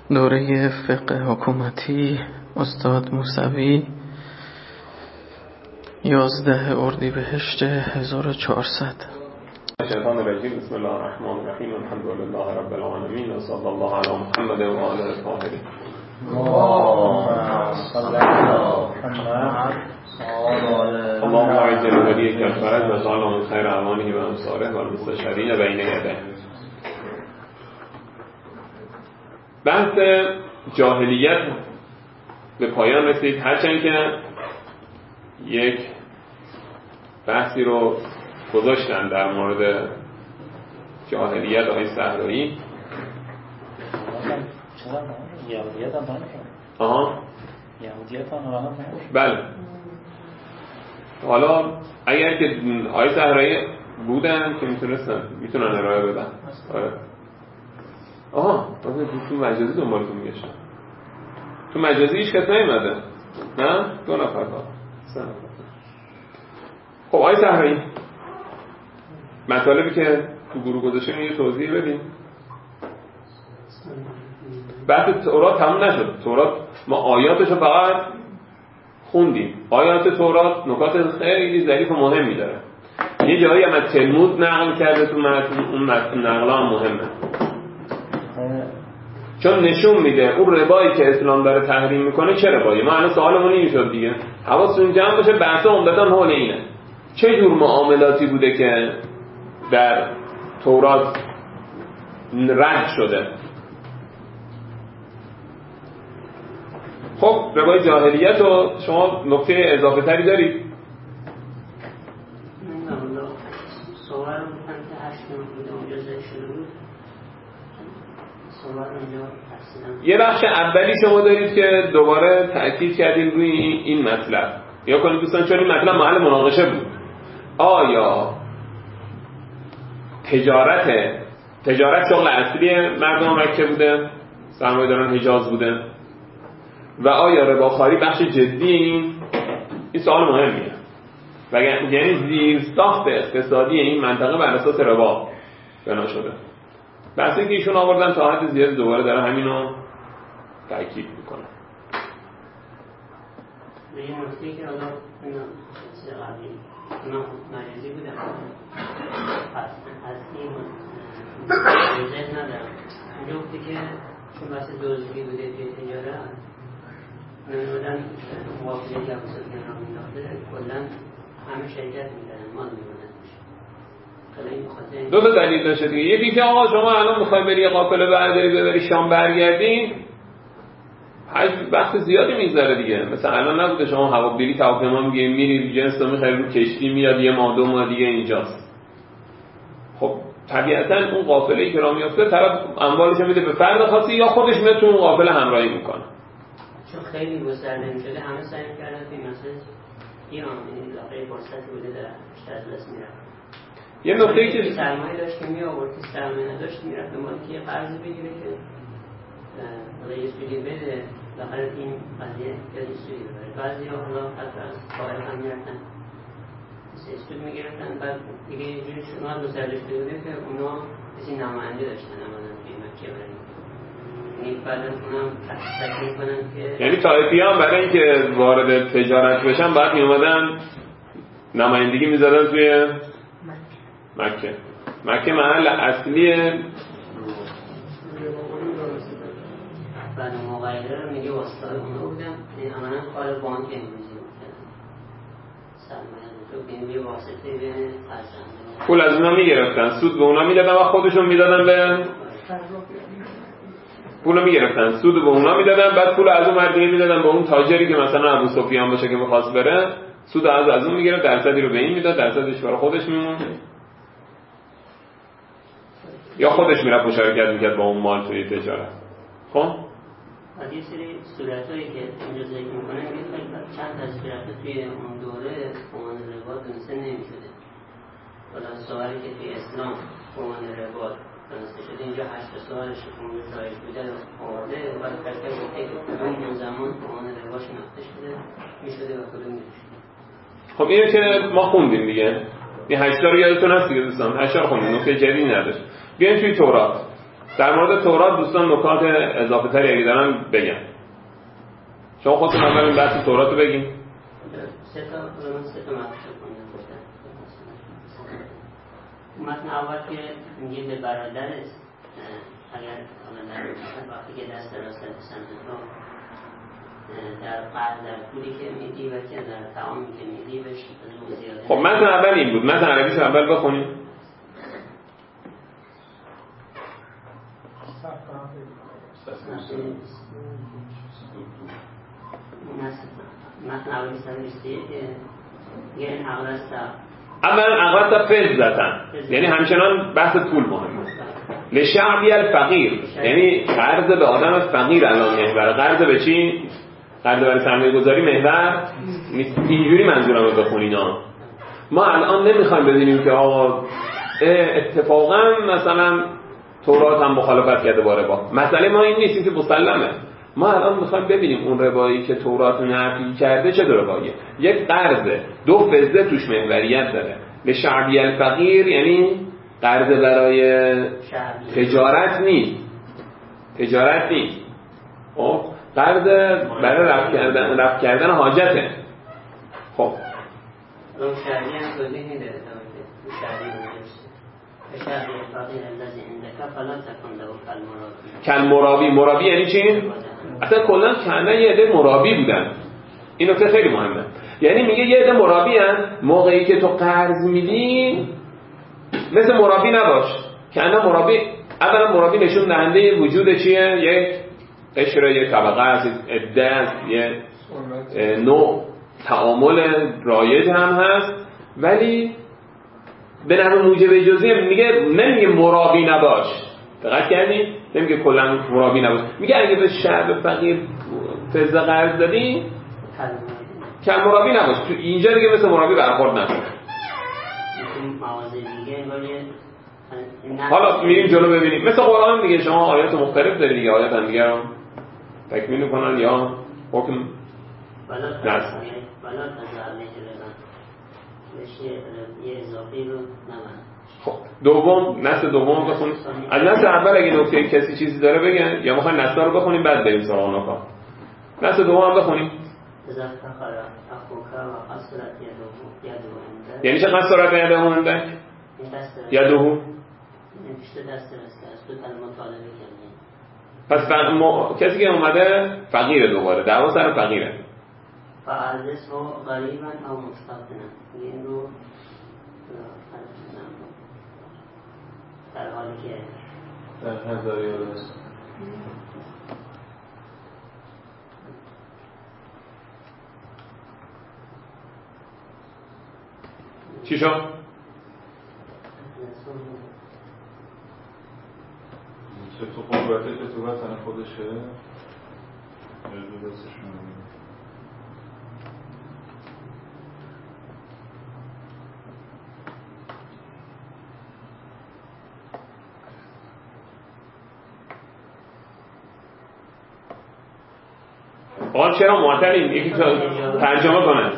دوره فقه حکومتی استاد موسوی 11 اردیبهشت 1400. الشیطان الرجیم. بسم الله الرحمن الرحیم. الحمد لله رب العالمین و صلی الله علی محمد و آله الطاهرین. اللهم اعز وليك الفرج وجعله من خير اعوانه و انصاره و المستشارین بین یدیه. بحث جاهلیت به پایان رسید، هرچند که یک بحثی رو گذاشتن در مورد جاهلیت آقای صحرایی. یهودیت هم بله. حالا اگر که آقای صحرایی بودن که میتونن ارائه بدن. تو مجازی دنبالتون میگشتن. تو مجازی هیچ کس نیومده؟ نه؟ 2 نفر ها 3 نفر. خب آقای صحرایی، مطالبی که تو گروه گذاشتیم یه توضیح بدیم. بحث تورات تموم نشد. تورات ما آیاتشو فقط خوندیم. آیات تورات نکات خیلی ظریف و مهمی داره. یه جایی هم از تلمود نقل کرده تو متن، اون متن نقلا هم مهمه، چون نشون میده اون ربایی که اسلام داره تحریم میکنه چه ربایی. ما الان سوالمون این شد دیگه، حواستون جمع باشه، بحث عمدتاً حول اینه چه جور معاملاتی بوده که در تورات رد شده. خب ربای جاهلیت رو شما نکته اضافه تری دارید؟ سوال بودن که 8 بوده اونجا زده شده بود. سوال اونجا یه بخش اولی شما دارید که دوباره تأکید کردین روی این مطلب. یا کنید دوستان، چون این مطلب محل مناقشه بود. آیا تجارت شغل اصلی مردم مکه بوده، سرمایه‌داران حجاز بوده، و آیا رباخواری بخش جدی این سوال مهمیه. و یعنی زیر ساخت اقتصادی این منطقه بر اساس ربا بنا شده. بحثی که ایشون آوردن تا حد زیاد دوباره داره همینو تأکید میکنه. به این نکته که حالا چیز قبلی اونا مجازی بودن، پس از این مجازت ندارم. اونجا بوده که چون بحث دزدی بوده توی تجارت نمیدن موافقه جوازات کنار میداخته، کلن همه شرکت میدن، مال میدن. دو تا دلیل داشته دیگه. یکی که آقا شما الان میخوایم بری یه قافله برداری ببری شام برگردین، وقت زیادی میگذره دیگه. مثلا الان نبوده شما هواپیما میگه میری جنس رو میخری رو کشتی میاد یه ماه 2 ماه دیگه اینجاست. خب طبیعتا اون قافله‌ای که راه میفته طرف اموالش میده به فرد خاصی یا خودش میاد تو اون قافله همراهی میکنه. چون خیلی گسترده میشده همه سعی کردن که مثلا ایران این لاغه فرصتی بوده در بیشتر از دست میرفت. یه نکته‌ای که سرمایه داشت که می آورد که سرمایه نداشت میرفت به مالی که یه قرض بگیره که حالا یه سودی بده، لاغر این قضیه که یه سودی ببره. بعضی ها حالا حتی از فائل هم میرفتن سود میگرفتن. بعد دیگه یه جوری شما گسترده شده بوده که اونا کسی نماینده داشتن نماینده توی مکه برن، یعنی بعد از اونم تحقیق کنن که یعنی طایفی هم برای اینکه وارد تجارت بشن بعد میومدن نمایندگی میزدن توی مکه محل اصلی بعد مغایره رو میگه واسطه اونا بودن. این عملا کار بانک امروزی بودن، سرمایه تو بین یه واسطه بین قرضنده پول از اونا میگرفتن، سود به اونا میدادن و خودشون میدادن به پولو میگرفتن، سود به اونا میدادن، بعد پول از اون مردمی میدادن به اون تاجری که مثلا ابو سفیان باشه که می‌خواست بره، سود از اون میگرفت، درصدی رو به این میداد، درصدش برای خودش میمون، یا خودش میرفت مشارکت میکرد با اون مال توی تجارت. خب از یه سری صورتایی که اینجا ذکر میکنه میگه چند از صورت توی اون دوره عنوان ربا دونسته نمیشده. حالا سوالی که توی اسلام عنوان ربا دونسته شده اینجا 8 سوالش که اون رایج بوده آورده و بعد کشته گفته که اون زمان عنوان ربا شناخته شده میشده و کدوم نمیشده. خب اینو که ما خوندیم دیگه، این 8 رو یادتون هست دیگه دوستان، 8 رو خوندیم، نکته جدیدی نداشت. بیاین توی تورات. در مورد تورات دوستان نکات اضافه تری اگه دارن بگن. شما خودتون اول این بحث تورات رو بگین. سه تا مطلب گفتن. متن اول که میگه به برادرت اگر وقتی که دست راست سمت تو در قرض در پولی که میدی و که در تعامی که میدی بهش زیاده. خب متن اول این بود. متن عربیش اول بخونیم. متن اولی سنوشته که این اغلستا فزدتن، یعنی همچنان بحث پول مهمه. لشعبی الفقیر، یعنی قرض به آدم فقیر الان محور. قرض به چی؟ قرض برای سرمایه گذاری محور نیست. اینجوری منظورم رو بخونین ها. ما الان نمیخوایم ببینیم که آقا اتفاقا مثلا تورات هم مخالفت کرده با ربا. مسئله ما این نیست که مسلمه. ما الان میخوایم ببینیم اون ربایی که تورات نفی کرده چه رباییه. یک قرضه، دو فزده توش محوریت داره. به شعبی الفقیر یعنی قرض برای تجارت نیست. تجارت نیست. خب قرض برای رفع کردن حاجته. خب اون شعبی هم توضیح میده تو شعبی شعبی الفقیر الذی عندك فلا تكن له کالمرابی. مرابی یعنی چی؟ اصلا کلا کنه یه عده مرابی بودن. این نکته خیلی مهمه. یعنی میگه یه عده مرابی هن، موقعی که تو قرض میدی مثل مرابی نباش. کنه مرابی، اولا مرابی نشون دهنده وجود چیه؟ یک قشر، یک طبقه است، عده است، یه نوع تعامل رایج هم هست. ولی به نحو موجب جزئی میگه، نمیگه مرابی نباش. دقت کردین؟ نمیگه کلا مرابی نباش. میگه اگه به شعب فقیر فزه قرض دادی کل مرابی نباش. تو اینجا دیگه مثل مرابی برخورد نکن. حالا میریم جلو ببینیم. مثل قرآن دیگه شما آیات مختلف دارید دیگه. آیات هم دیگه رو تکمیل میکنن یا حکم نست. یه اضافی رو نمند. خب دوم، نسل دوم بخونیم. از نسل اول اگه نکته کسی چیزی داره بگن یا میخواین نسل رو بخونیم بعد بریم سراغ نکات. نسل دوم هم بخونیم. یعنی چه قصرت یده عندک؟ یده پس کسی که اومده فقیره، دوباره دعوا سر فقیره. فعزس و غریبا او مستقبنا. این رو در حالی که در هزاریات است. چی شد؟ چه تو قوته که تو وطن خودشه مجبور دستشون آن چرا معطلیم؟ یکی ترجمه کنه.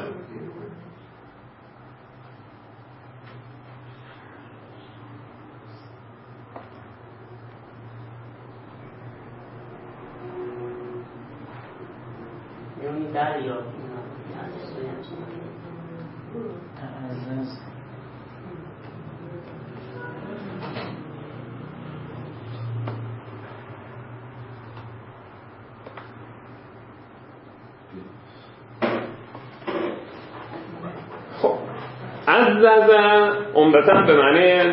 عززه عمدتاً به معنی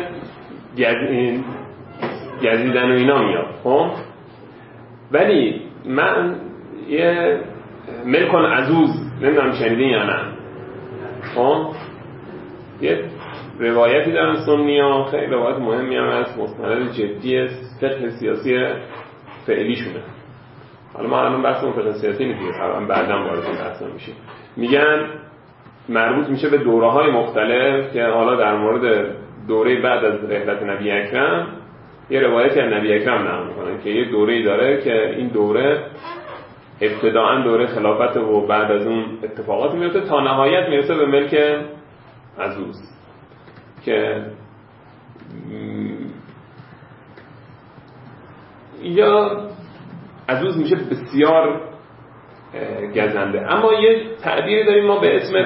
گزیدن و اینا میاد. خب ولی من یه ملکن عزوز نمیدونم شنیدین یا نه. خب یه روایتی دارن سنی ها، خیلی روایت مهمی هم هست، مستند جدی فقه سیاسی فعلیشونه. حالا ما الان بحث فقه سیاسی نیست، طبعا بعداً وارد این بحث میشیم. میگن مربوط میشه به دوره‌های مختلف که حالا در مورد دوره بعد از رحلت نبی اکرم یه روایتی از نبی اکرم نقل میکنن که یه دوره‌ای داره که این دوره ابتداءً دوره خلافت و بعد از اون اتفاقات میفته تا نهایت میرسه به ملک عزوز که اینجا عزوز میشه بسیار گزنده. اما یه تعبیری داریم ما به اسم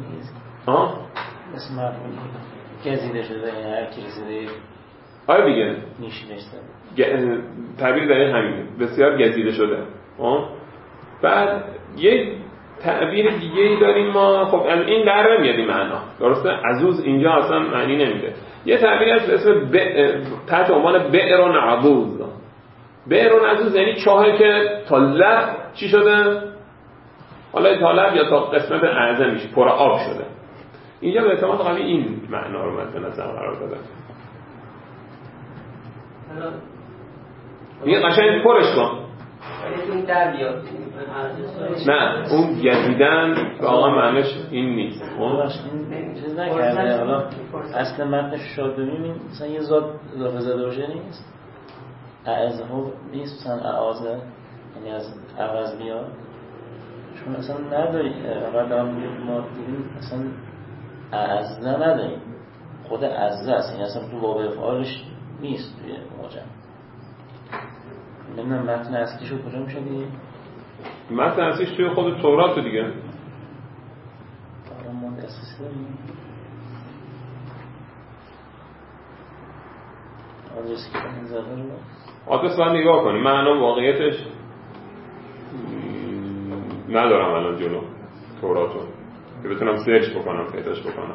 اسم مفعول گزیده شده، یعنی هر کی رسیده آره دیگه نیشی داشته. تعبیر دقیق همینه، بسیار گزیده شده. بعد یه تعبیر دیگه ای داریم ما، خب از این در نمیاد این معنا، درسته؟ عزوز اینجا اصلا معنی نمیده. یه تعبیری هست به اسم تحت عنوان بئر و نعبوز. بئر و نعبوز یعنی چاهی که تا لب چی شده؟ حالا تا لب یا تا قسمت اعظمش پر آب شده. اینجا به احتمال قوی این معنا رو مد نظر قرار داده. میگه قشنگ پرش کن. نه اون گزیدن واقعا معنیش این نیست. این چیز نکرده. حالا اصل متنش شاید ببینیم مثلا یه ذات اضافه زده باشه نیست، اعزه نیست، مثلا اعازه یعنی از عوض بیاد، چون اصلا نداریم. اول ما دیدیم اصلا اعزه نداریم، خود اعزه است، این اصلا تو باب افعالش نیست توی معجم. نمیدونم متن اصلیشو کجا میشه دیگه؟ متن اصلیش توی خود تورات دیگه. آره ما دسترسی داریم. آدرسی که این زده رو آدرس باید نگاه کنیم. من الان واقعیتش ندارم الان جلو توراتو که بتونم سرچ بکنم پیداش بکنم.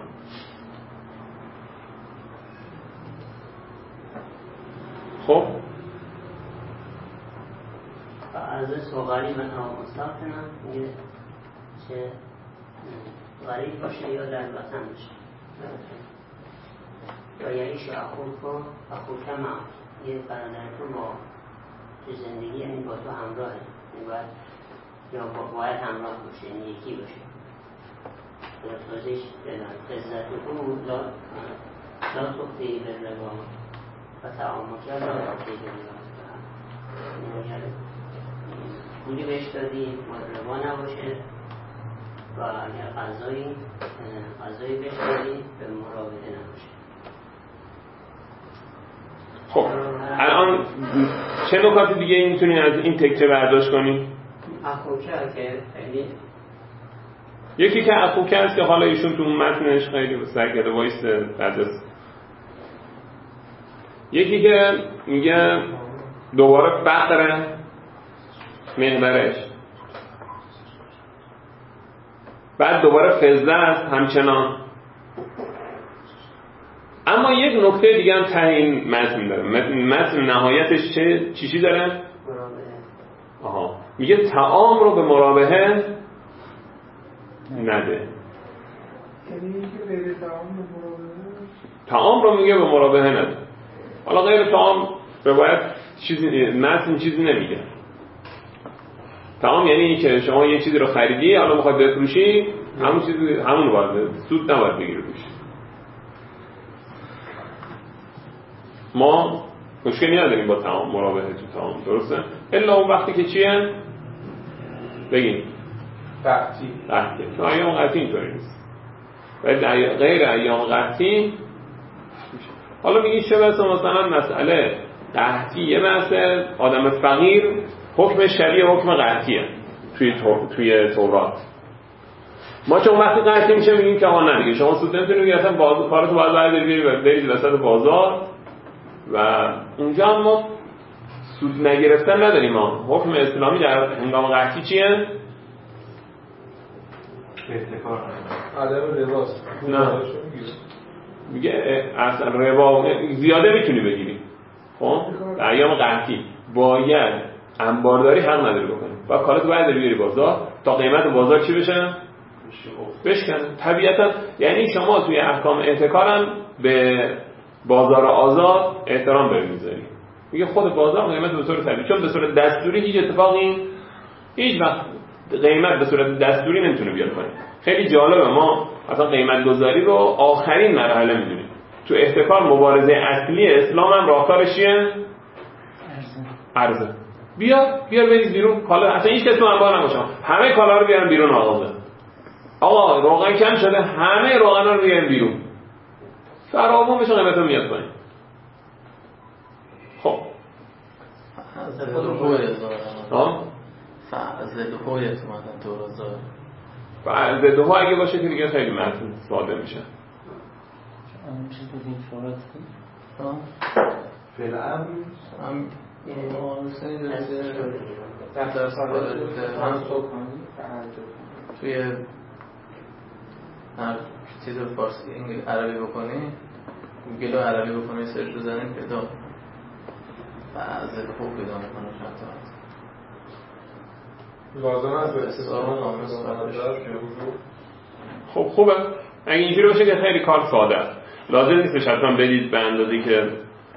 خب از صغاری من آموزتاب کنم میگه چه غریب باشه یا در وطن باشه یا یعیش اخوکم یه برادرتون با تو زندگی یعنی با تو همراهه، یا باید همراه باشه، یعنی یکی باشه. توضیحش بدن قضتون لا تختی به روا و تعامل لا تختی به روا، پولی بهش دادی روا نباشه و اگر غذایی بهش دادی به مرابطه نباشه. خب الان چه نکات دیگه میتونی از این تکچه برداشت کنی؟ اخوکه که خیلی یکی که اخوکه است که حالا ایشون تو اون متنش خیلی سرگرده وایسته بعد از یکی که میگه دوباره فقره محورش، بعد دوباره فضه است همچنان. اما یک نکته دیگه هم ته این متن داره. متن نهایتش چیشی داره؟ آها میگه طعام رو به مرابحه نده. طعام رو میگه به مرابحه نده. حالا غیر طعام روایت متن چیزی نمیگه. طعام یعنی این که شما یه چیزی رو خریدی حالا میخواد بفروشی، همون چیزی همون باید سود نباید بگیری روش. ما مشکلی نداریم با طعام، مرابحه تو طعام، درسته؟ الا اون وقتی که چیه؟ بگیم قحطی. تو ایام قحطی اینطوری نیست. ولی غیر ایام قحطی حالا میگی چه مثلا مسئله قحطی یه بحث آدم فقیر حکم شریع حکم قحطیه توی تورات. ما چون وقتی قحطی میشه میگیم که آقا نمیگه شما سود نمیتونید بگیری، اصلا کارتو باید برید وسط بازار و اونجا هم ما سود نگرفتن نداریم. ما حکم اسلامی در هنگام قحطی چیه؟ احتکار عدم رباست. نه میگه اصلا ربا زیاده میتونی بگیری. خب در ایام قحطی باید انبارداری حق نداری بکنی و کاراتو باید بیاری بازار تا قیمت بازار چی بشه؟ بشکنه. طبیعتا یعنی شما توی احکام احتکار هم به بازار آزاد احترام داری میذاری. میگه خود بازار قیمت به صورت طبیعی، چون به صورت دستوری هیچ اتفاقی هیچ وقت قیمت به صورت دستوری نمیتونه بیاد پایین. خیلی جالبه، ما اصلا قیمت گذاری رو آخرین مرحله میدونیم. تو احتکار مبارزه اصلی اسلام هم راهکارش چیه؟ عرضه. بیا بریز بیرون کالا، اصلا هیچ کس تو انبار نباشه، همه کالا رو بیارن بیرون. آقا روغن کم شده، همه روغنا رو بیارن بیرون، فراوون بشه، قیمت رو میاد پایین. خب از فعزدهویت اومدن تو رازار فعزدهو اگه باشه که دیگه خیلی متن ساده میشه. اون چیز بودیم فورت فعلا هم توی هر چیز فارسی عربی بکنی گوگل عربی بکنی سرچ بزنیم پیدا بعضی خوب پیدا میکنه چند تا لازم هست به استثمار خب خوبه. اگه اینجوری باشه که خیلی کار ساده است، لازم نیستش حتما برید به اندازی که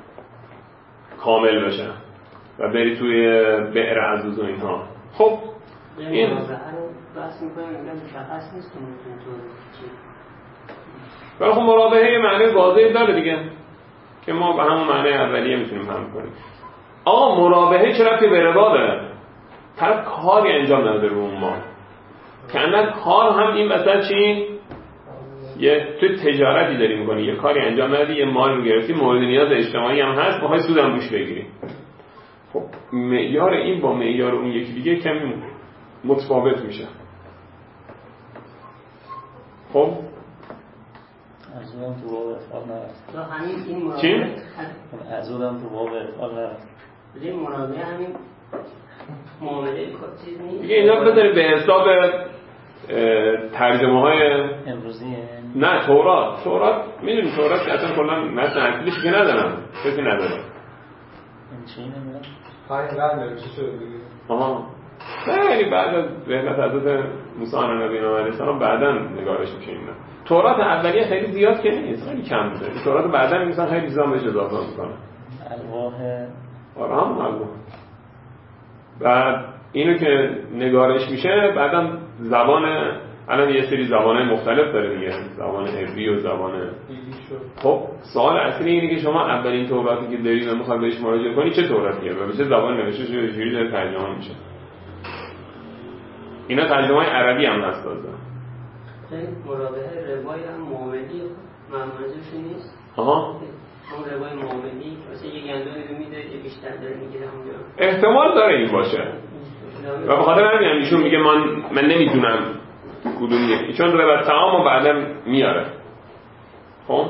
کامل بشه و برید توی بئر عزوز و اینها. خب این بحث میکنم میگم مشخص نیست که میتونه تو چی، ولی خب مرابحه یه معنی واضحی داره دیگه که ما به همون معنی اولیه میتونیم فهم کنیم. آقا مرابحه چه ربطی به ربا داره؟ طرف کاری انجام نده رو اون مال، کنن کار هم این مثلا چی؟ یه توی تجارتی داری میکنی، یه کاری انجام ندی، یه مال رو گرفتی، مورد نیاز اجتماعی هم هست، بخوای سودم روش بگیری. خب معیار این با معیار اون یکی دیگه کمی متفاوت میشه. خب ازودم تو باب افعال نرفت. تو همین این مرابحه چی؟ ازودم تو باب افعال نرفت. این مرابحه همین معامله چیز نیست دیگه اینا بذارید به حساب ترجمه های امروزیه. نه تورات میدونی تورات که اصلا کلا متن اصلیش که ندارم، کسی نداره. این چی نمیدونم؟ همین قرن نمیشه شده دیگه. آها خیلی بعد از رحلت حضرت موسی علیه السلام بعداً نگارش میشه اینا. تورات اولیه خیلی زیاد که نیست، خیلی کم بوده. تورات بعداً میگن خیلی چیزا بهش اضافه میکنه. الواح الواح. بعد اینو که نگارش میشه بعداً زبان الان یه سری زبان‌های مختلف داره دیگه، زبان عبری و زبان خب سوال اصلی اینه که شما اولین توراتی که دارید و میخواد بهش مراجعه کنی چه توراتیه و به چه زبان نوشته شده، چجوری داره ترجمه میشه. اینا ترجمه‌های عربی هم هست تازه. مرابحه روای هم معاملی منظورش نیست. آها اون روای معاملی واسه یه گندمی رو میده یه بیشتر داره میگیره اونجا. احتمال داره این باشه. و به خاطر همین ایشون میگه من نمیدونم کدومیه، چون روایت تمامو بعداً میاره. خب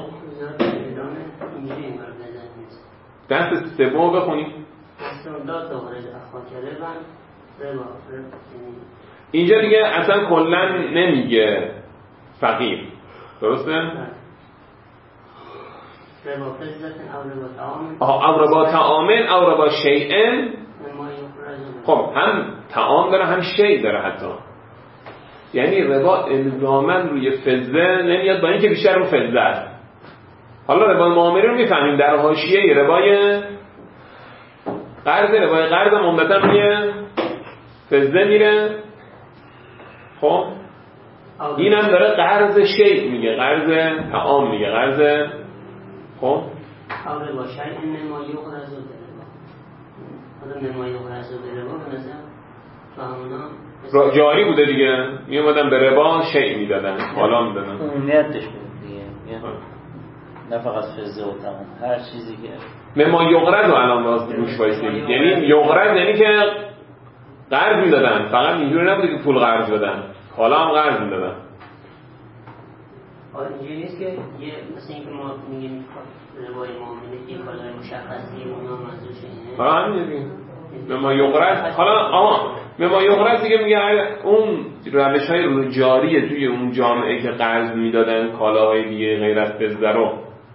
دست سوم بخونیم. اینجا دیگه اصلا کلا نمیگه فقیر، درسته؟ او ربا طعامن او ربا شیئن. خب هم طعام داره هم شیء داره حتی، یعنی ربا الزاماً روی فضه نمیاد با اینکه بیشتر رو فضه است. حالا ربا معامله رو میفهمیم در حاشیه ربای قرض عمدتاً روی فضه میره. خب اینم داره قرض شیء میگه، قرض طعام میگه، قرض خب حالا باشه این نمایی و قرض و دربا حالا نمایی و قرض و دربا به نظر فهمونا جاری بوده دیگه، میومدن به ربا شیء میدادن، حالا میدادن عمومیتش بود دیگه، نه فقط فضه و تمام، هر چیزی که مما یقرض و الان راست روش وایسیم، یعنی یقرض یعنی که قرض میدادن، فقط اینجوری نبوده که پول قرض بدن، حالا هم قرض میدادن. اینجوری نیست که یه مثل اینکه ما میگیم روای معامله یه کالای مشخصی اونا منظورش اینه. همین دیگه مما یقرض. حالا مما یقرض دیگه میگه اون روش‌های جاری توی اون جامعه که قرض میدادن کالاهای دیگه غیر از فضه رو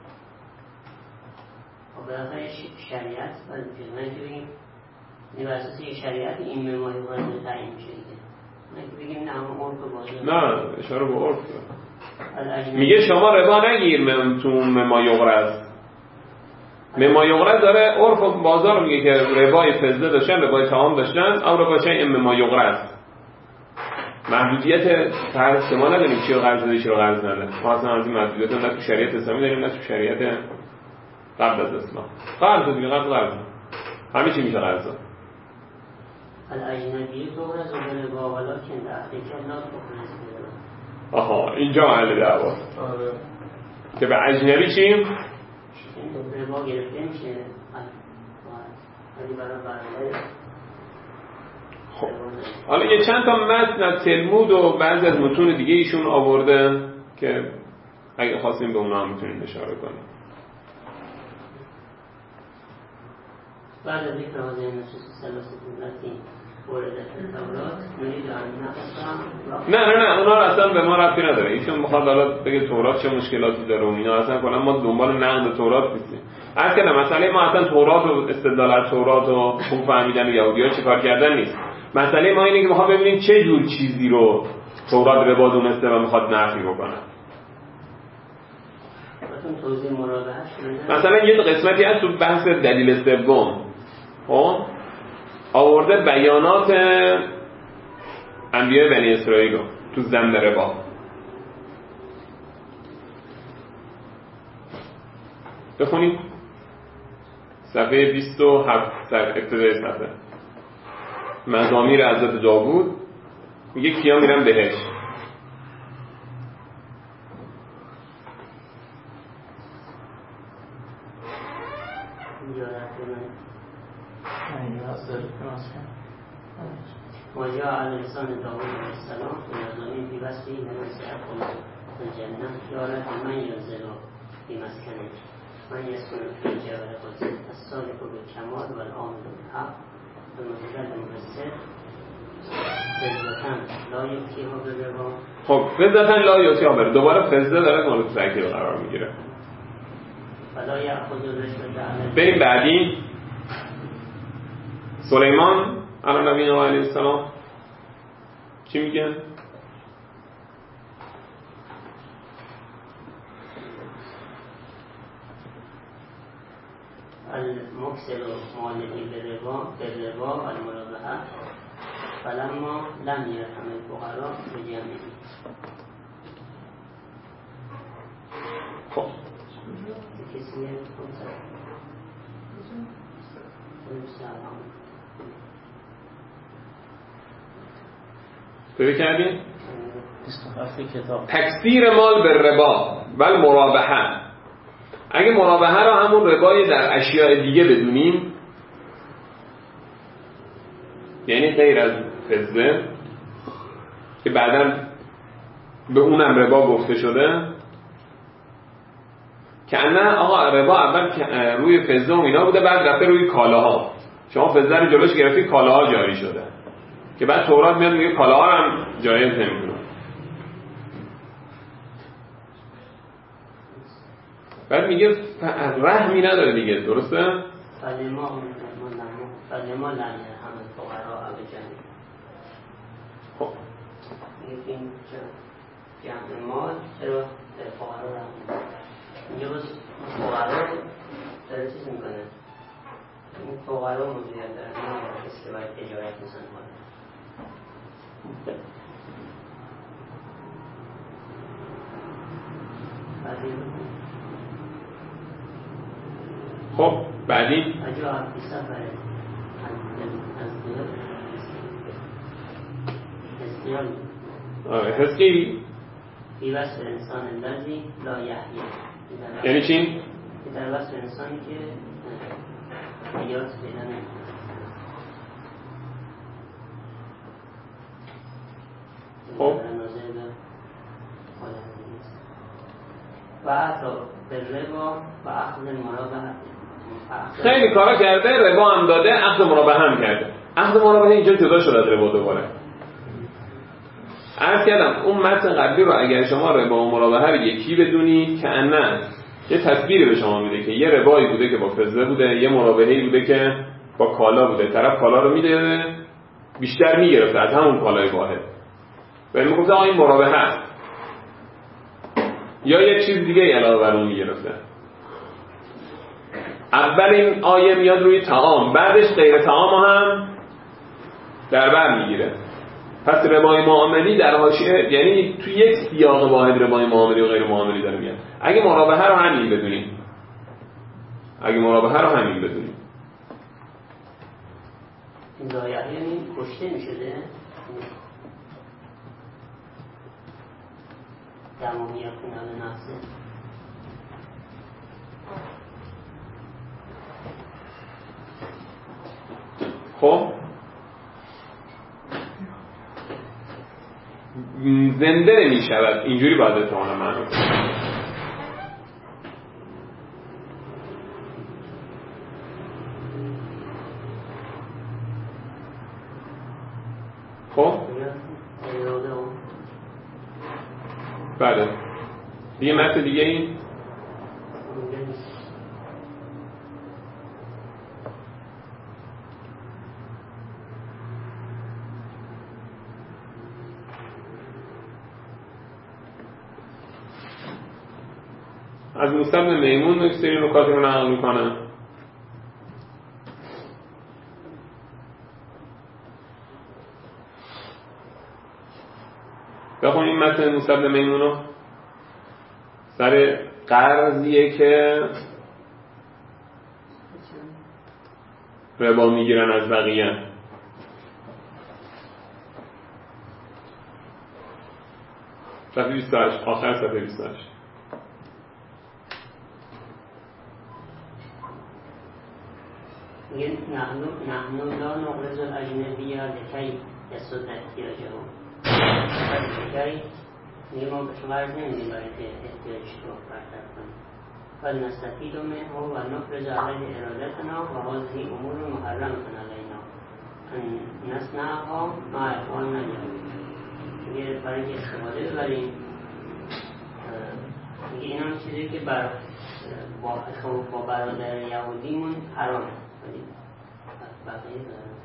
بالاخره شریعت باید که بگیم این بر اساس یک شریعت این مما یقرض تعیین میشه دیگه، نه بگیم نه همون عرف بازار. نه اشاره به عرف میگه شما ربا نگیر تو مما یقرض. مما یقرض داره عرف و بازار میگه که ربای فضه داشتن، ربای طعام داشتن، او ربا شیء مما یقرض. محدودیت قرض ما نداریم چی رو قرض بده چی رو قرض نده. ما اصلا از این محدودیت نه تو شریعت اسلامی داریم نه تو شریعت قبل از اسلام. قرض دیگه قرض همه چی میشه قرض. الاجنبی تقرض و ربا ولکن اخیک لا تقرض. آها اینجا محل دعوا. آره. که به اجنبی چیم؟ ربا گرفته میشه. ولی برای برای خب حالا یه چند تا متن از تلمود و بعضی از متون دیگه ایشون آورده که اگه خواستیم به اونا هم میتونیم اشاره کنیم. بعد از ذکر هذه النصوص الثلاثة التي وردت في التوراة نريد أن نقص نه اونا رو اصلا به ما ربطی نداره. ایشون میخواد حالا بگه تورات چه مشکلاتی داره و اینا اصلا کلا ما دنبال نقد تورات نیستیم. عرض کردم مسئله ما اصلا تورات و استدلال از تورات و خوب فهمیدن یهودی‌ها چیکار کردن نیست. مسئله ما اینه که میخوام ببینیم چه جور چیزی رو تورات ربا دونسته و میخواد نفی بکنه. مثلا یه قسمتی هست تو بحث دلیل سوم خب آورده بیانات انبیاء بنی اسرائیل رو تو ضمن ربا. بخونید صفحه 27 ابتدای صفحه. مزامیر حضرت داوود میگه کیا میرن بهش. وجاء على لسان داود عليه السلام في مزامين في وصفه لمن سيدخل الجنة يعرف من ينزل في مسكنه من يسكن في جبل قدس الصادق بالكمال والآمن بالحق والمتكلم بالصدق فزة لا يؤتيها بالربا. خب فزة لا يؤتيها بالربا دوباره فزة داره مورد تأکید قرار میگیره. فلا يأخذ الرشوة. بریم بعدی. سلیمان علی نبینا علیه السلام چی میگن؟ المكسر مالكي بالربا والمرابحة فلما لم يرحم الفقراء بجمعه. خب کسی پیدا کردین؟ تکثیر مال به ربا ولی مرابحه. اگه مرابحه رو همون ربای در اشیاء دیگه بدونیم یعنی غیر از فضه که بعداً به اونم ربا گفته شده که نه آقا ربا اول روی فضه و اینا بوده بعد رفته روی کالاها. شما فضه رو جلوش گرفتی کالاها جاری شده که بعد تورات میاد میگه کالاها هم جایز نمیدونه. بعد میگه رحمی نداره دیگه. درسته؟ فلما لم يرحم الفقراء بجمعه. خب این جمع مال چرا فقرا رحم اینجا بس فقرا داره چیز میکنه. این فقرا موضوعیت داره نه کسی که باید اجارت میسن کنه. خب بعدی اجا حسقی فی وصف انسان الذی لا یحیی یعنی چی؟ در وصف انسانی که حیات پیدا نمی‌کنه. خب و حتی به ربا و اخذ مرابحه خیلی کارا کرده. ربا هم داده عقد مرابحه هم کرده. عقد مرابحه اینجا جدا شده از ربا دوباره. عرض کردم اون متن قبلی رو اگر شما ربا و مرابحه رو یکی بدونید که نه یه تصویری به شما میده که یه ربایی بوده که با فضه بوده یه مرابحه‌ای بوده که با کالا بوده. طرف کالا رو میده بیشتر میگرفته از همون کالای واحد و این میگفته این مرابحه است یا یه چیز دیگه علاوه بر اون میگرفته. اول این آیه میاد روی طعام بعدش غیر طعام هم در بر میگیره. پس ربای معاملی در حاشیه یعنی تو یک سیاق واحد ربای معاملی و غیر معاملی داره میاد. اگه مرابحه رو همین بدونیم این دایه یعنی کشته میشده دماغی کنال نفسه خب زنده نمی شود، اینجوری باید احتمالا معنی کنیم. خب بله دیگه متن دیگه این از مستبن میمون یک سری نکاتی رو نقل میکنه. بخونیم متن مستبن میمون رو. سر قرضیه که ربا میگیرن از بقیه. صفحه 28 آخر صفحه 28. نحن لا نقرض الاجنبی لکی یسد احتیاجه لکی ما به شما عرض نمیدیم برای که احتیاجش رو برطرف کنیم بل نستفید منه و نفرض علیه ارادتنا و هذه امور محرمة علینا ان نصنعها مع اخواننا میگه برای که استفاده ببریم. میگه این هم چیزی که با برادر یهودیمون حرامه ولی بقیه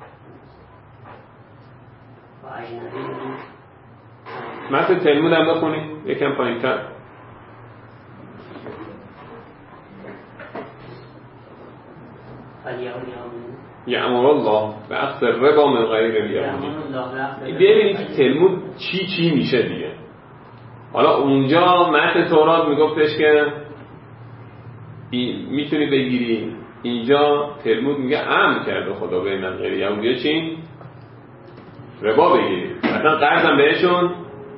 با اجنبی متن تلمود هم بخونید یکم پایین تر. یأمر الله به اخذ الربا من غیر الیهودی. ببینید تلمود چی میشه دیگه. حالا اونجا متن تورات میگفتش که میتونی بگیری، اینجا تلمود میگه امر کرده خدا به من غیر یهودی چی؟ ربا بگیری. مثلا قرضم بهشون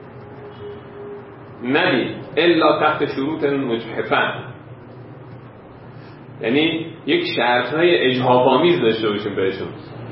ندید الا تحت شروط مجحفه، یعنی یک شرط‌های اجحاف‌آمیز داشته باشیم بهشون.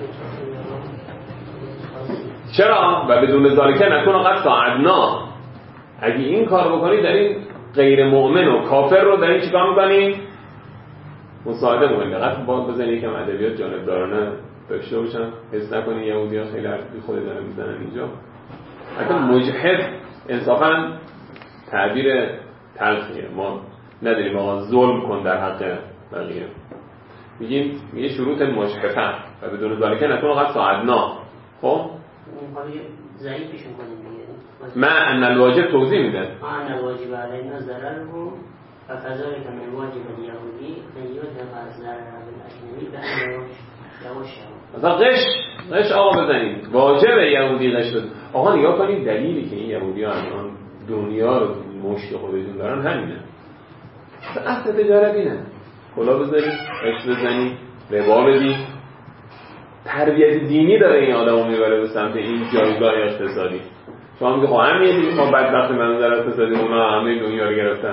چرا؟ و بدون ذالک نکون قد ساعدنا. اگه این کار بکنید در این غیر مؤمن و کافر رو در این چیکار میکنید؟ مساعده میکنید. دقیق باید بزنید یکم ادبیات جانبدارانه داشته باشن، حس نکنید یهودی ها خیلی حرفی خود دارن میزنن اینجا. حتی مجحف انصافا تعبیر تلخیه، ما نداریم آقا ظلم کن در حق بقیه. میگیم یه شروط مجحفه و بدون ذالک نکون قد ساعدنا. خب ضعیفشون کنیم دیگه. ما ان الواجب توضیح میده. ان الواجب علینا ضرره و كذلك من واجب اليهودي ان يذهب الضرر بالاجنبي بان يوشه. مثلا قش آقا بزنید واجب یهودی قش بزنید. آقا نگاه کنید دلیلی که این یهودی ها الان دنیا رو مشت خودشون دارن همینه. اصل تجارت اینه، کلا بذارید قش بزنید ربا بدید. تربیت دینی داره این آدمو میبره به سمت این جایگاه اقتصادی. شما میگه خب همین ما بدبخت منظر اقتصادی اونا همه دنیا رو گرفتن.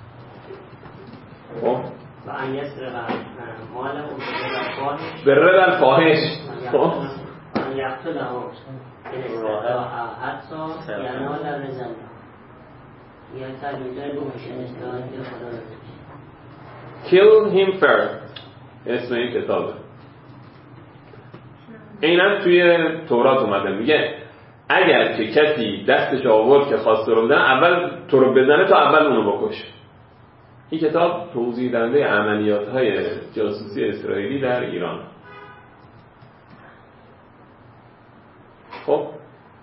خب و ان یسرق ماله به ربا الفاحش. خب ان یقتله راه حتی ینال رزق یا تبیده بوشن استعانت خدا رزق. Kill him first اسم این کتابه. اینم توی تورات اومده میگه اگر که کسی دستش آورد که خواسته رو بزنه اول تو رو بزنه تا اول اونو بکش. این کتاب توضیح دهنده عملیات‌های جاسوسی اسرائیلی در ایران. خب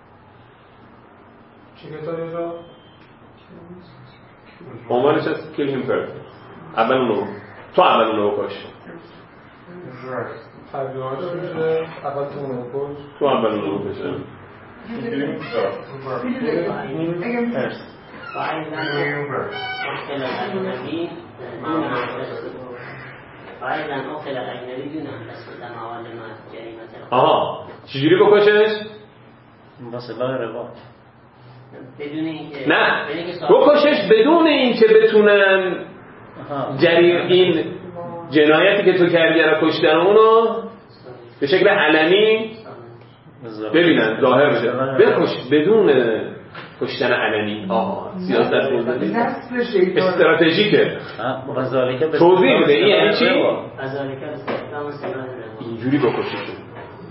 چی کتابی رو؟ عنوانش هست kill him first. اول اونو تو اول اونو بکش. ترجمه‌اش میشه اول تو اونو بکش. تو اول اونو بکش. آها چجوری بکشش؟ واسه ربا. نه بکشش بدون این که بتونن این جنایتی که تو کردی رو کشتن اونو به شکل علنی ببینن ظاهر بشه، بکش بدون کشتن علنی. سیاست گذاری استراتژیکه، توضیح میده این یعنی چی؟ اینجوری بکشید.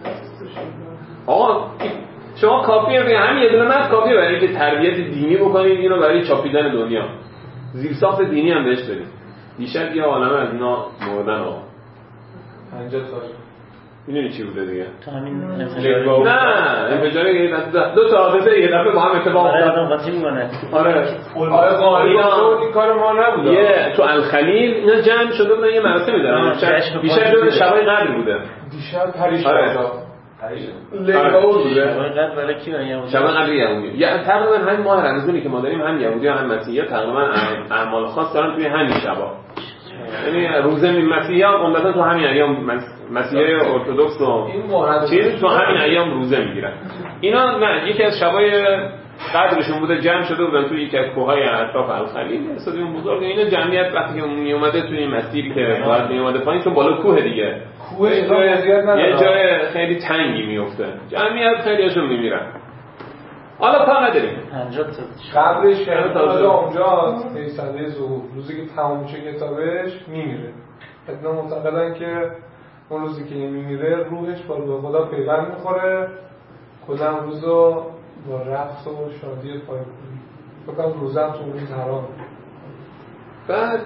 شما کافیه به همین یه دونه متن کافیه برای اینکه تربیت دینی بکنید، اینو برای چاپیدن دنیا. زیرساخت دینی هم بهش بدید. دیشب یه عالمه از اینا مردن 50 سال. میدونی چی بوده دیگه؟ تو همین نه انفجاری دو تا حادثه یه دفعه با هم اتفاق افتاد. آدم قاطی میکنه. آره این کار ما نبوده. یه تو الخلیل اینا جمع شده بودن یه مراسم می‌دارن. دیشب جز شبای قدر بوده. دیشب پریش لگاول بوده. شبای قدر برای کی میگم؟ شبای قدر یهودی. یا تقریبا همین ماه رمضانی که ما داریم هم یهودی‌ها هم مسیحی‌ها تقریبا اعمال خاص دارن توی همین شبا. یعنی روزه مسیحی‌ها عمدتاً تو همین ایام مسیحی ارتدوکس و چیز تو همین ایام روزه میگیرن. اینا نه یکی از شبای قدرشون بوده، جمع شده بودن توی یکی از کوههای اطراف الخلیل. استادیوم بزرگ. اینا جمعیت وقتی که می اومده توی این مسیری که باید می اومده پایین، چون بالا کوه دیگه، یه جای خیلی تنگی میفته، جمعیت خیلیاشون میمیرن. حالا کار نداریم 50 قبلش تازه اونجا فیصله ظهور روزی که تمام میشه کتابش میمیره. اینا معتقدن که اون روزی که میمیره روحش با روح خدا پیوند میخوره، کلا روزو با رقص و شادی پایکوبی. فقط روزم تو روز حرام. بعد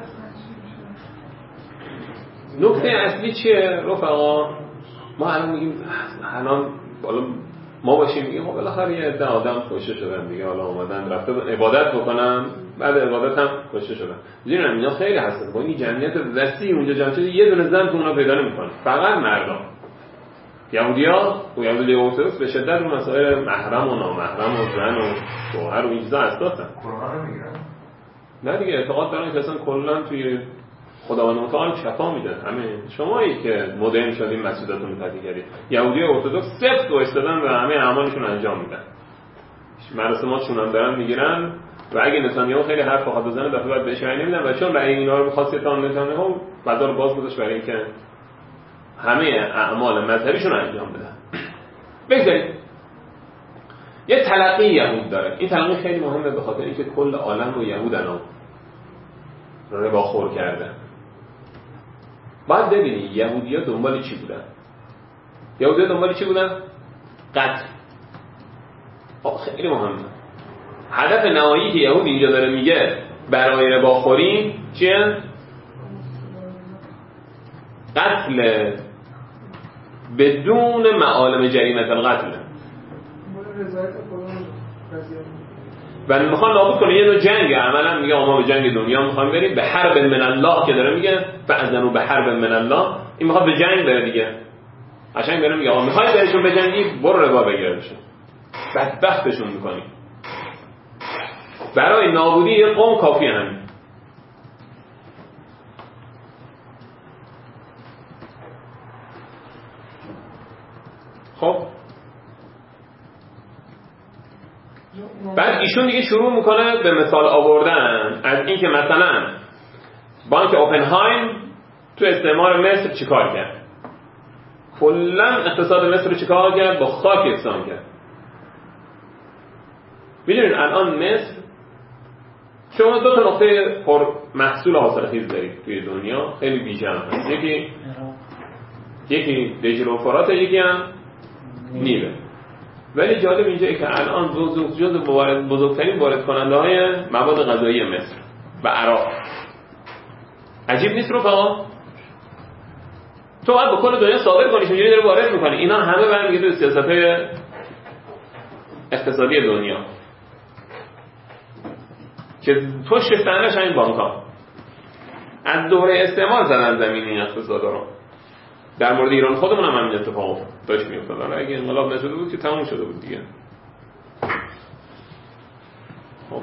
نکته اصلی چیه رفقا؟ ما الان میگیم الان بالا ما باشیم میگیم خب بالاخره یه عده آدم کشته شدن دیگه، حالا اومدن رفته عبادت بکنن، بعد عبادت هم کشته شدن. میدونم اینا خیلی هستن، با این جمعیت وسیع اونجا جمع شده یه دونه زن تو اونا پیدا نمی‌کنه، فقط مردم. یهودی‌ها و یهودی ارتدوکس به شدت رو مسائل محرم و نامحرم و زن و شوهر و این چیزا حساسن. قرآن نمیگیرن؟ نه دیگه اعتقاد دارن که اصلا کلا توی خداوند متعال شفا میدن. همه شمایی که مدرن شدین مسئولیتتون رو تطبیق کردید. یهودی ارتدوکس سفت وایسادن و همه اعمالشون انجام میدن. مراسماتشون هم دارن میگیرن و اگه نتانیاهو خیلی حرف بخواد بزنه دفعه بعد بهش رأی نمیدن و چون رأی اینا رو خاصیت نتانیاهو بعدا رو باز گذاشت برای اینکه همه اعمال مذهبیشون رو انجام بدن. بگذارید یه تلقی یهود داره. این تلقی خیلی مهمه به خاطر اینکه کل عالم رو یهود الان رباخور کرده. باید ببینی یهودی‌ها دنبال چی بودن؟ یهودی‌ها دنبال چی بودن؟ قتل. خیلی مهمه. هدف نهایی که یهود اینجا داره میگه برای رباخوری چیه؟ قتل بدون معالم جریمت القتل. و میخوان نابود کنه یه نوع جنگ. عملا میگه ما به جنگ دنیا میخوام بریم، به حرب من الله که داره میگه فاذنوا به حرب من الله. این میخواد به جنگ بره دیگه. قشنگ داره میگه آقا میخوای بهشون بجنگی برو ربا بگیرشون، بدبختشون میکنی. برای نابودی یه قوم کافیه همین. خب بعد ایشون دیگه شروع میکنه به مثال آوردن از این که مثلا بانک اوپنهایم تو استعمار مصر چیکار کرد، کلا اقتصاد مصر رو چیکار کرد، با خاک یکسان کرد. میدونین الان مصر شما دو تا نقطه پر محصول حاصل خیز دارید توی دنیا، خیلی بیجان هست. یکی دجله و فرات، یکی هم نیله. ولی جالب اینجایی که الان جز بزرگترین وارد کننده های مواد غذایی مصر و عراق. عجیب نیست رفقا؟ تو باید با کل دنیا صادر کنی، چجوری داره وارد میکنی؟ اینا همه برمیگرده به سیاست‌های اقتصادی دنیا که پشت صحنه‌اش همین بانک‌ها از دوره استعمار زدن زمین این اقتصادا رو. در مورد ایران خودمون هم همین اتفاق داشت میافتاد. حالا اگه انقلاب نشده بود که تموم شده بود دیگه. خب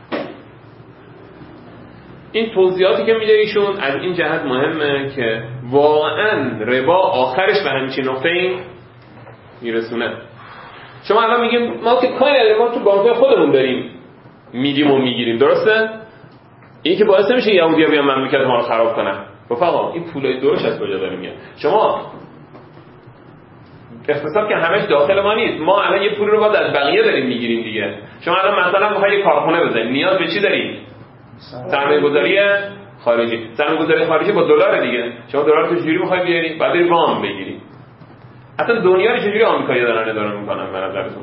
این توضیحاتی که میده ایشون از این جهت مهمه که واقعا ربا آخرش به همچین نقطه‌ای میرسونه. شما الان میگیم ما که کاری نداریم، ما تو بانک‌های خودمون داریم میدیم و میگیریم، درسته؟ این که باعث نمیشه یهودی‌ها بیان مملکت ما رو خراب کنن. رفقا این پولای دورش از کجا داره میاد؟ شما 10 تا اقتصاد که همش داخل ما نیست. ما الان یه پولی رو باید از بقیه داریم میگیریم دیگه. شما الان مثلا میخوای یه کارخونه بزنید، نیاز به چی دارید؟ سرمایه‌گذاری خارجی. سرمایه‌گذاری خارجی با دلار دیگه. شما دلار تو چجوری میخوای بیاری؟ بعد بری وام بگیری. اصلا دنیا رو چجوری آمریکایی‌ها دارن اداره میکنن به نظرتون؟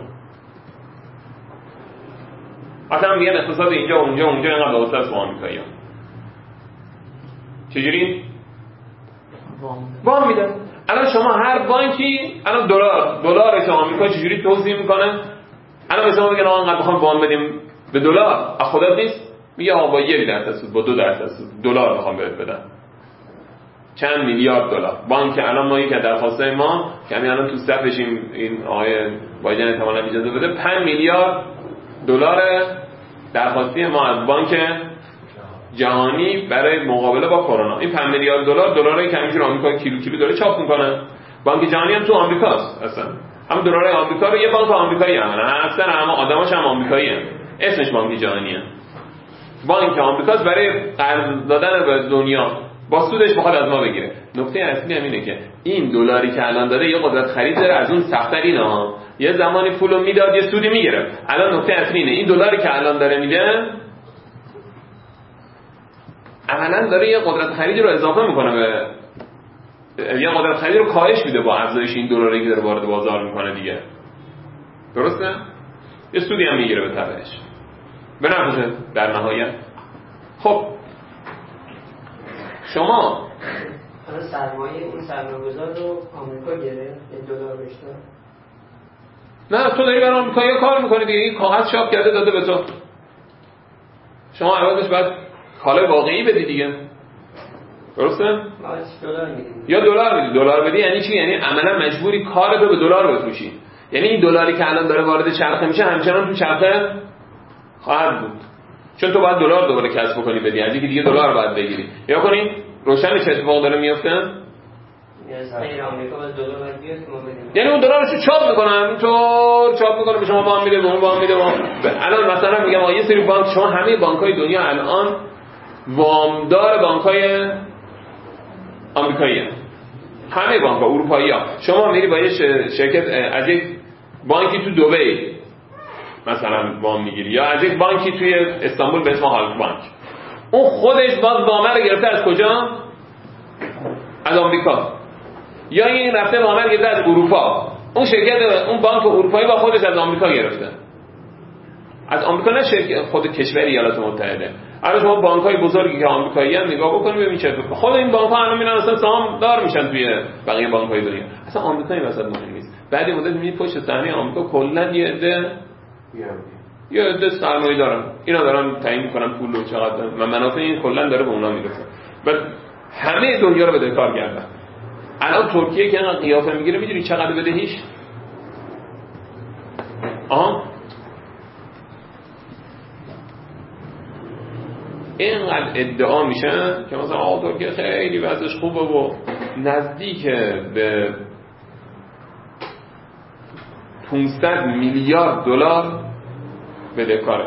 اصلا میگن اقتصاد اینجا اونجا اینقدر واسه است با آمریکایی‌ها. چجوری؟ وام میدن. الان شما هر بانکی الان دلار که آمریکا چجوری توزیع میکنه؟ الان مثلا میگن آقا انقدر میخوام وام بدیم به دلار، از خودت نیست؟ میگه آقا با 1% سود، با 2% سود دلار میخوام بهت بدم. چند میلیارد دلار. بانک الان ما یک درخواسته ما که همین الان تو صف بشیم این آقای بایدن احتمالاً اجازه بده 5 میلیارد دلار درخواستی ما از بانک جهانی برای مقابله با کرونا. این 5 میلیارد دلار دلاری که همینجوری آمریکا کیلو داره چاپ میکنه. بانک جهانی هم تو آمریکاست اصلا. هم دلارای آمریکا رو یه بانک آمریکایی هستن، اما آدماش هم آمریکاییه. اسمش بانک جهانیه. بانک آمریکاست برای قرض دادن به دنیا. با سودش بخواد از ما بگیره. نکته اصلی هم اینه که این دلاری که الان داره یه قدرت خرید داره از اون سخت‌تر اینا. یه زمانی پولو میداد یه سودی میگرفت. الان نکته اصلی اینه این دلاری که الان داره میده عملاً داره یه قدرت خریدی رو اضافه میکنه به یه قدرت خریدی رو کاهش میده با افزایش این دلاری که داره وارد بازار میکنه دیگه. درسته؟ یه سودی هم میگیره به تبعش. به نفعه در نهایت. خب شما سرمایه اون سرمایه‌گذار رو آمریکا گرفت دلار بهش داد. نه تو داری برای آمریکا کار میکنی دیگه. این کاغذ چاپ کرده داده به تو. شما عوضش باید کالای واقعی بدی دیگه. درسته؟ دلار میدی. یا دلار میدی. دلار بدی یعنی چی؟ یعنی عملا مجبوری کارتو به دلار بفروشی. یعنی این دلاری که الان داره وارد چرخه میشه همچنان تو چرخه خواهد بود. چون تو باید دلار دوباره کسب کنی بدی، از اینکه دیگه دلار باید بگیری. یا کنین روشن چه اتفاق داره میفته؟ یعنی اون دلارشو چاپ میکنن، اینطور چاپ میکنه به شما وام میده، به اون وام میده. الان مثلا میگم یه سری بانک، شما همه بانک‌های دنیا الان وامدار بانک‌های آمریکاییه. همه بانک‌ها اروپایی‌ها. شما میری با یه شرکت از یک بانکی تو دبی مثلا وام میگیری یا از یک بانکی توی استانبول به اسم هالک بانک. اون خودش باز وام رو گرفته از کجا؟ از آمریکا. یا این رفته وام رو گرفته از اروپا. اون شرکت اون بانک اروپایی با خودش از آمریکا گرفته. از آمریکا نه شرکت خود کشور ایالات متحده. الان شما بانک‌های بزرگی که آمریکایی ان نگاه بکنید ببینید چه اتفاقی. خود این بانک‌ها الان میرن اصلا سهام دار میشن توی بقیه بانک‌های دنیا. اصلا آمریکایی وسط مهم نیست. بعد مدت میبینید پشت صحنه آمریکا کلا یه عده سرمایه دارن. اینا دارن تعیین میکنن پول رو چقدر و منافع این کلا داره به اونا میرسه. و همه دنیا رو بدهکار کردن. الان ترکیه که اینقدر قیافه میگیره میدونی چقدر بدهیش؟ اینقدر ادعا میشن که مثلا ترکیه خیلی وضعش خوبه و نزدیک به 500 میلیارد دلار بدهکاره.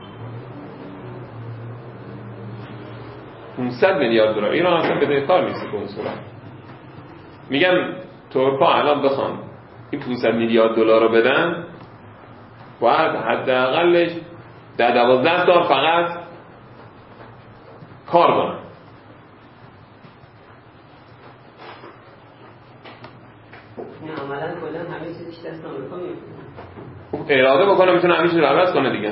500 میلیارد دلار. ایران اصلا بدهکار نیست به اون صورت. میگم ترکا الان بخوان این 500 میلیارد دلار رو بدن باید حداقلش در 12 سال فقط کار کنن. عملاً کلا همه چیزش دست آمریکا میفته. اراده بکنه میتونه همه چیز رو عوض کنه دیگه.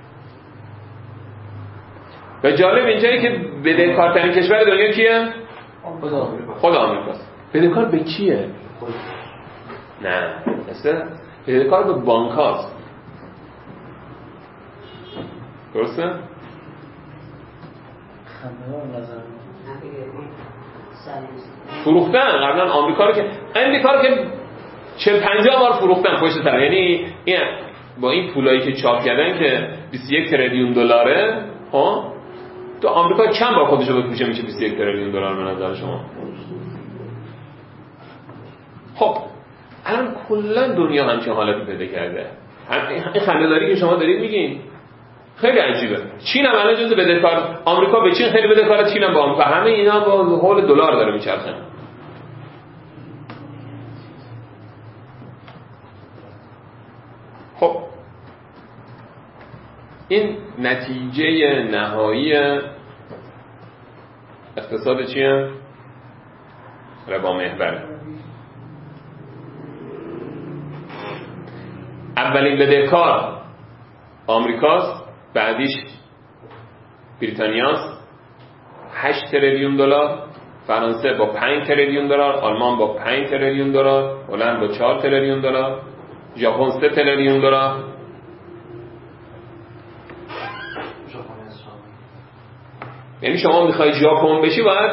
و جالب اینجایی که بدهکارترین کشور دنیا کیه؟ خود آمریکاست. بدهکار به کیه؟ نه مثلا بدهکار به بانکاست. درسته؟ فروختن قبلا آمریکا رو که 40-50 بار فروختن پشت سر. یعنی این با این پولایی که چاپ کردن که 21 تریلیون دلاره، ها تو آمریکا چند بار خودشو بفروشه میشه 21 تریلیون دلار به نظر شما؟ خب الان کلا دنیا همچین حالتی پیدا کرده. این خنده‌داری که شما دارید میگین خیلی عجیبه. چین هم الان جزو بدهکار، آمریکا به چین خیلی بدهکاره، چین هم با آمریکا، همه اینا با حول دلار داره میچرخن. خب این نتیجه نهایی اقتصاد چیه؟ ربا محور. اولین بدهکار آمریکاست، بعدیش بریتانیاست 8 تریلیون دلار، فرانسه با 5 تریلیون دلار، آلمان با 5 تریلیون دلار، هلند با 4 تریلیون دلار، ژاپن 3 تریلیون دلار. یعنی شما میخوای ژاپن بشی باید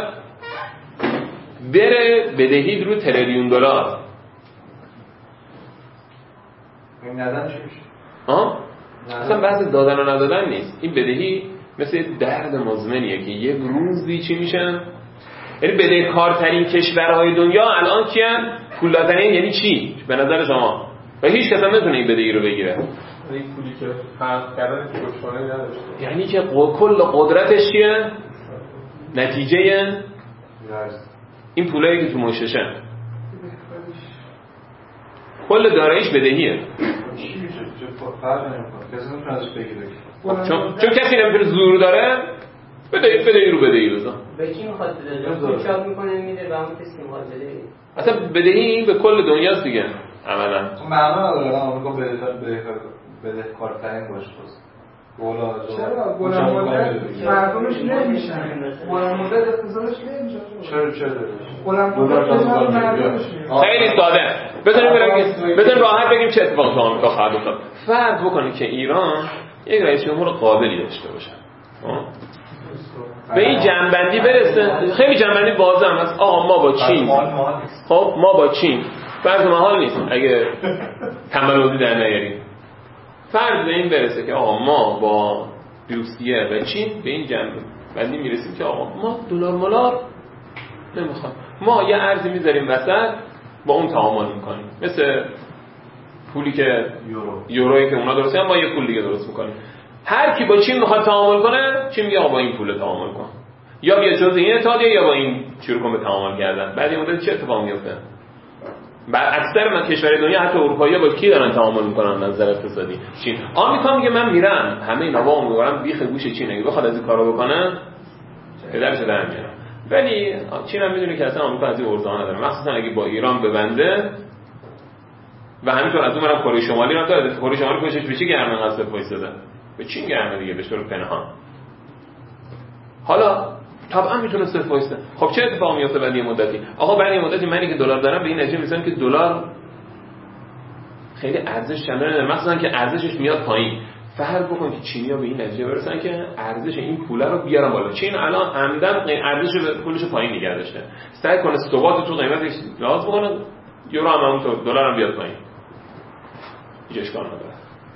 بره بدهی رو تریلیون دلار. این ندن چی میشه؟ اصلا بحث دادن و ندادن نیست. این بدهی مثل درد مزمنیه که یک روزی چی میشن؟ یعنی بدهکارترین کشورهای دنیا الان کیان؟ پولدارترین. یعنی چی به نظر شما؟ و هیچ کس هم نتونه این بدهی رو بگیره. این پولی که فرق کردن پشتوانه نداشته، یعنی که کل قدرتش چیه؟ نتیجه این پولایی که تو مشتشن، کل داراییش بدهیه. چی میشه؟ فرق نمیکنه، کسی نمیتونه ازش بگیره. چون کسی نمیتونه زور داره بدهی رو بدهی بزن. به چی میخواد بده؟ پول چاپ میکنه میده به اون کسی که میخواد بده. اصلا بدهی این به کل دنیاست دیگه عملا. معنا نداره آمریکا بدهکارترین باشه. چرا؟ بلند مدت مردمش نمیشن، بلند مدت اقتصادش نمیشه. چرا؟ بلند مدت مردمش خیلی ساده. بذاریم راحت بگیم چه اتفاقی تو آمریکا خواهد افتاد. فرض بکنید که ایران یک رئیس جمهور قابلی داشته باشه، به این جنبندی برسه. خیلی جنبندی واضحه است. ما با چین، خب ما با چین فرض محال نیست اگه تمرکزی در نیاریم، فرض به این برسه که ما با روسیه و چین به این جنبندی میرسیم که ما دلار ملار نمیخوایم، ما یه ارزی میذاریم وسط با اون تعامل میکنیم، مثل پولی که یورویی که اونا درست کردن، ما یه پول دیگه درست میکنیم. هر کی با چین میخواد تعامل کنه، چین میگه با این پول تعامل کن، یا بیا جزء این اتحادیه یا با این شروع کن به تعامل کردن. بعد این مدت چه اتفاقی میفته؟ بعد اکثر کشورهای دنیا حتی اروپایی‌ها با کی دارن تعامل میکنن نظر اقتصادی؟ چین. آمریکا میگه من میرم همه اینا با میبرم بیخ گوش چین، اگه بخواد از این کارو بکنه پدرش در میاره. ولی چین هم میدونه که اصلا آمریکا از این ارزا نداره، مخصوصا اگه با ایران ببنده و همینطور از اونم کره شمالی رو داره. کره شمالی پشتش به چی گرمه قصد وایساده؟ به چین گرمه دیگه، به طور پنهان. حالا طبعا میتونه صرف وایسته. خب چه اتفاقی میفته بعد یه مدتی؟ آقا بعد یه مدتی منی که دلار دارم به این نتیجه میرسم که دلار خیلی ارزش چندانی نداره، مثلا که ارزشش میاد پایین. فرض بکن که چینی‌ها به این نتیجه برسن که ارزش این پوله رو بیارن بالا. چین الان عمدن ارزش پولش پایین نگه داشته، سعی کنه ثبات تو قیمتش لحاظ بکنه، یورو هم همونطور، دلار هم بیاد پایین، هیچ اشکال نداره.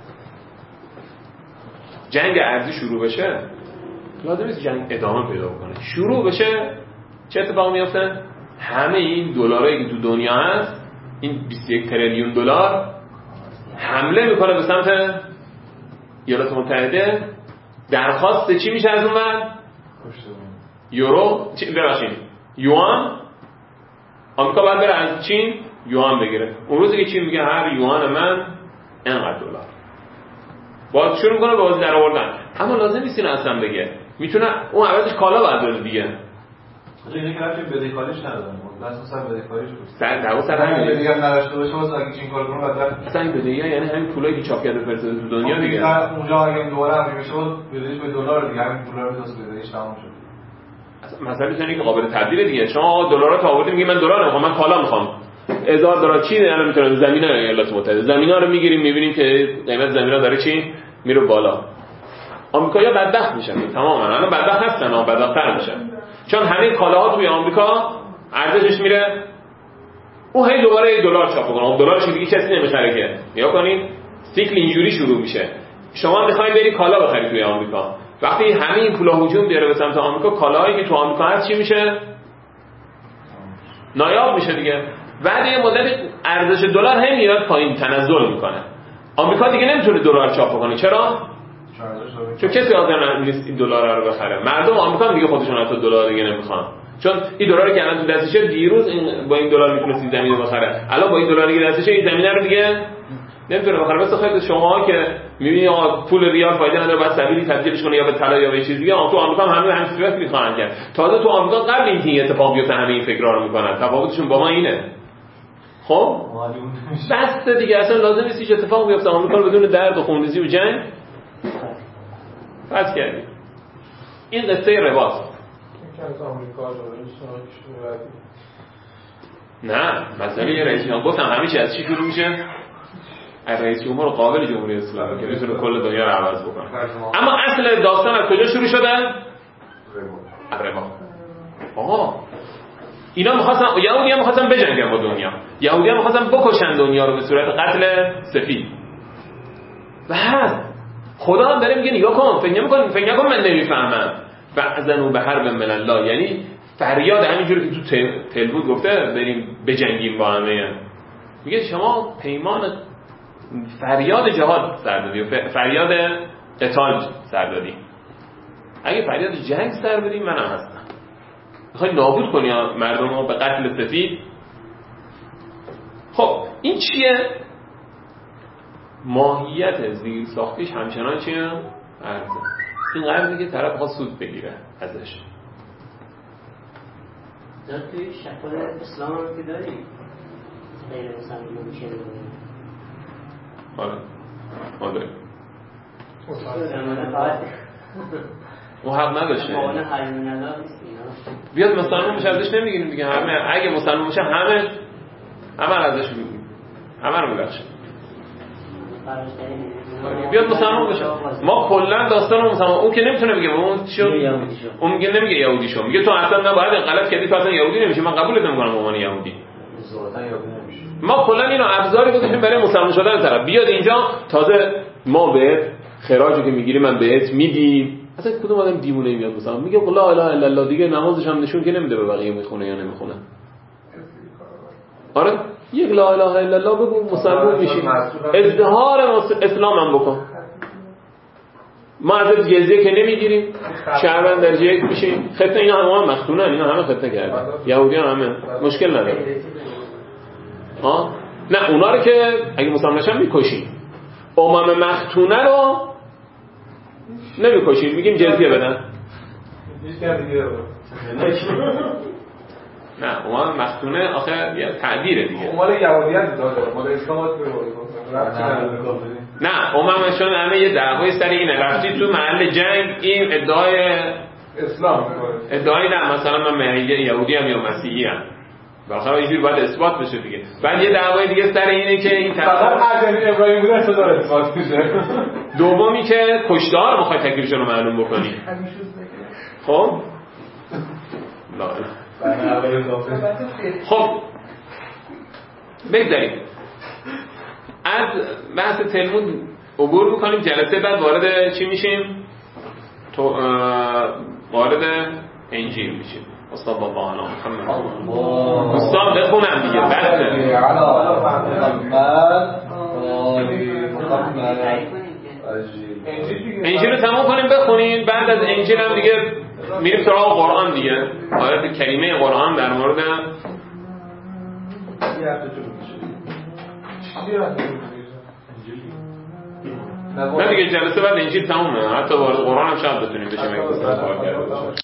جنگ ارزی شروع بشه، لازم نیست جنگ ادامه پیدا کنه، شروع بشه چه اتفاقی میفته؟ همه این دلارایی که تو دنیا هست، این 21 تریلیون دلار حمله میکنه به سمت ایالات متحده. درخواست چی میشه از اون ور؟ یورو، ببخشید یوان. آمریکا باید بره از چین یوان بگیره. اون روزی که چین میگه هر یوان من اینقدر دلار، باید شروع کنه به بازی در آوردن. اما لازم نیست اینو اصلا بگه، میتونه اون عوضش کالا باید بده دیگه. اینه که رفتیم بدهکاریش ندارم، اصلا بدهکاریش بود. سر همین بدهی هم نداشته باشه واسه اگه چین کار کنه بعد اصلا این بدهی‌ها یعنی همین پولایی که چاپ کرده فرستاده تو دنیا دیگه. اونجا اگه دلار هم میشه بدهیش به دلار دیگه، همین پولا رو واسه بدهیش تموم شد. مثلا میتونه که قابل تبدیل دیگه. شما دلارات آوردی میگی من دلار نمیخوام، من کالا میخوام. 1000 دلار چین الان میتونه زمینه ایالات متحده، زمینا رو میگیریم میبینیم که قیمت زمینا داره چی میره بالا. آمریکایی‌ها بدبخت میشن تماما، الان بدبخت هستن، بدبخت‌تر میشن، چون همه کالاها توی آمریکا ارزشش میره، اون هی دوباره دلار چاپ کنه، دلارش دیگه کسی نمیخره که. نگاه کنید سیکل اینجوری شروع میشه. شما میخواید بری کالا بخرید توی آمریکا، وقتی همه این پولا هجوم بیاره به سمت آمریکا، کالاهایی که تو آمریکا هست چی میشه؟ نایاب میشه دیگه. بعد یه مدت ارزش دلار هم میاد پایین، تنزل میکنه. آمریکا دیگه نمیتونه دلار چاپ کنه. چرا؟ چون کسی حاضر نیست این دلار رو بخره. مردم آمریکا هم دیگه خودشون حتی دلار دیگه نمیخوان، چون این دلاری که الان تو دستشه دیروز با این دلار میتونه زمینه بخره، الان با این دلاری که دستشه این زمینه رو دیگه نمیتونه بخره. مثل خیلی شماها که میبینی آقا پول ریال فایده نداره بعد سبیلی تبدیلش کنه یا به طلا یا به چیز دیگه. تو آمریکا هم همین صورت میخوان کرد. تازه تو آمریکا قبل اینکه این اتفاق بیفته همه این فکرها رو میکنن. تفاوتشون با ما اینه. خب بس دیگه اصلا لازم نیست هیچ اتفاق بیفته. آمریکا رو بدون درد و خونریزی و جنگ فتح کردیم. این قصه رباست. نه مثلا یه رئیس جمهور گفتم همیشه از چی شروع میشه؟ از رئیس جمهور قابل جمهوری اسلامی که میتونه کل دنیا رو عوض بکنه. اما اصل داستان از کجا شروع شده؟ ربا. آها اینا می‌خواستن، یهودی‌ها می‌خواستن بجنگن با دنیا. یهودی‌ها می‌خواستن بکشن دنیا رو به صورت قتل سفید. بعد خدا هم داره میگه نگاه کن، فکر نکن من نمیفهمم. بعضن به حرب من الله، یعنی فریاد همینجوری که تو تلمود گفته بریم بجنگیم با همه. میگه شما پیمان فریاد جهاد سر دادی، فریاد قتال سر دادی. اگه فریاد جنگ سر بدیم منم هستم. میخوای نابود کنی مردم رو به قتل سفید. خب این چیه؟ ماهیت زیر ساختیش همچنان چیه؟ عرضه. این قرضی که طرف خواست سود بگیره ازش. در توی شکل اسلام هم که داریم غیر مسلمان میشه داریم. آره ما داریم. اون حق نداشته. معنی حیوان الله نیست اینا. بیاد مسلمان بشه ازش نمیگیریم دیگه. همه اگه مسلمان بشه همه ازش میگیریم. همه رو میبخشیم. بیاد مسلمان بشه. ما کلا داستان مسلمان اون که نمیتونه بگه اون چیو اون میگه نمیگه یهودی شو، میگه تو اصلا نباید غلط کردی، تو اصلا یهودی نمیشه، من قبولت نمیکنم به عنوان یهودی. ما کلا اینو ابزاری گذاشتیم برای مسلمان شدن طرف. بیاد اینجا تازه ما به خراجی که میگیریم من بهت میدیم. اصلا کدوم آدم دیوونه میاد مثلا میگه لا اله الا الله دیگه نمازش هم نشون که نمیده به بقیه میخونه یا نمیخونه. آره یک لا اله الا الله بگو مسلمان میشی، اظهار اسلام هم بکن. ما ازت جزیه که نمیگیریم، شهروند درجه یک میشیم. ختنه اینا همه مختونن، اینا همه ختنه کردن، یهودیان همه مشکل نداره. نه اونا رو که اگه مسلمان نشن میکشیم، مختونه رو نمیکشیم، میگیم جزیه بدن. نه امام مختونه آخه یه تعبیره دیگه. امام یهودیت داره، مال اسلام نه امامشون همه یه دعوای سر اینه. رفتی تو محل جنگ این ادعای اسلام میکنه. ادعای نه مثلا من یهودی ام یا مسیحی ام. بالاخره اینجوری باید اثبات بشه دیگه. بعد یه دعوای دیگه سر اینه که این فقط عجمی ابراهیم بوده اصلا داره اثبات میشه. دومی که کشتار میخوای تکلیفشون رو معلوم بکنی. خب خب بگذاریم از بحث تلمود عبور میکنیم. جلسه بعد وارد چی میشیم؟ وارد انجیل میشیم. استاد بابا انا محمد دوستان بخونم دیگه بسه انجیل رو تمام کنیم بخونیم. بعد از انجیل هم دیگه میریم سراغ قرآن دیگه. آیات کریمه قرآن در مورد نه دیگه جلسه بعد انجیل تمومه. حتی وارد قرآن هم شاید بتونیم بشیم.